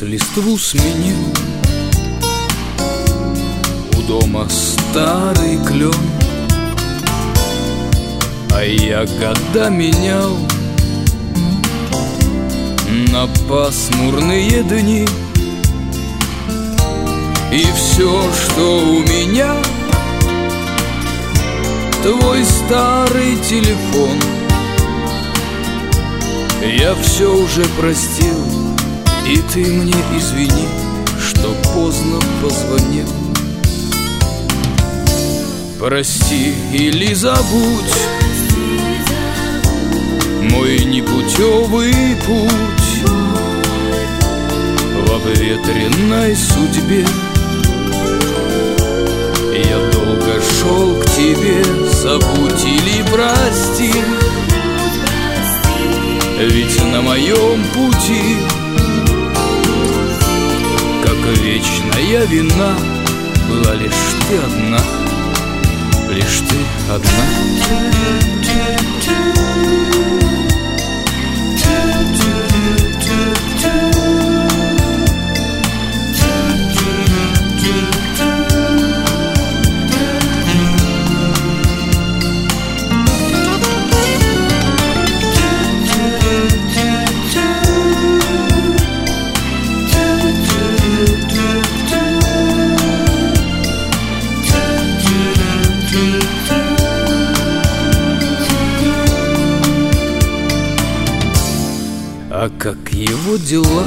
лес листву сменил, у дома старый клен, а я года менял на пасмурные дни. И все, что у меня, твой старый телефон. Я все уже простил, и ты мне извини, что поздно позвонил. Прости или забудь мой непутевый путь в обветренной судьбе. Я долго шел к тебе, забудь или прости, ведь на моем пути, как вечная вина, была лишь ты одна, лишь ты одна. А как его дела?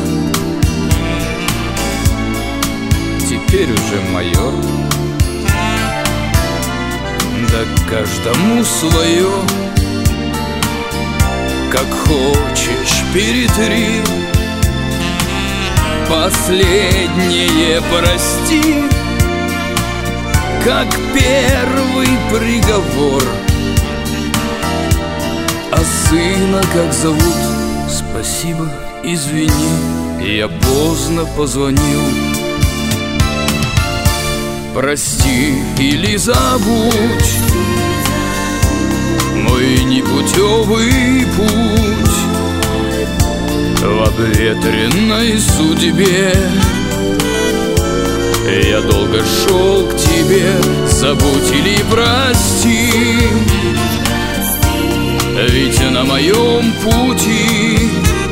Теперь уже майор. Да каждому свое. Как хочешь, перетри. Последнее прости, как первый приговор. А сына как зовут? Спасибо, извини, я поздно позвонил. Прости или забудь мой непутевый путь в обветренной судьбе. Я долго шел к тебе, забудь или прости, ведь на моем пути,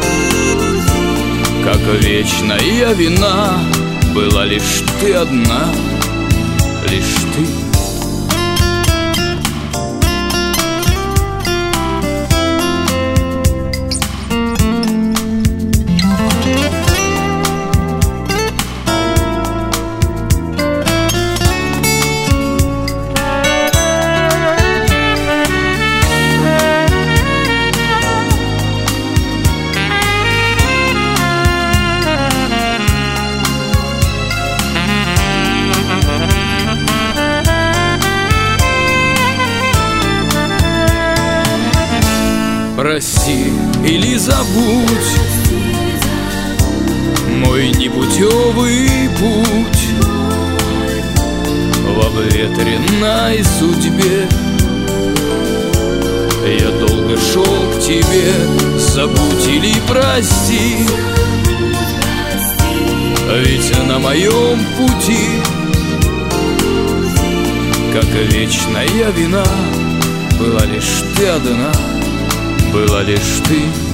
как вечная вина, была лишь ты одна, лишь ты. Прости или забудь мой непутевый путь в обветренной судьбе. Я долго шел к тебе, забудь или прости, ведь на моем пути, как вечная вина, была лишь ты одна, была лишь ты.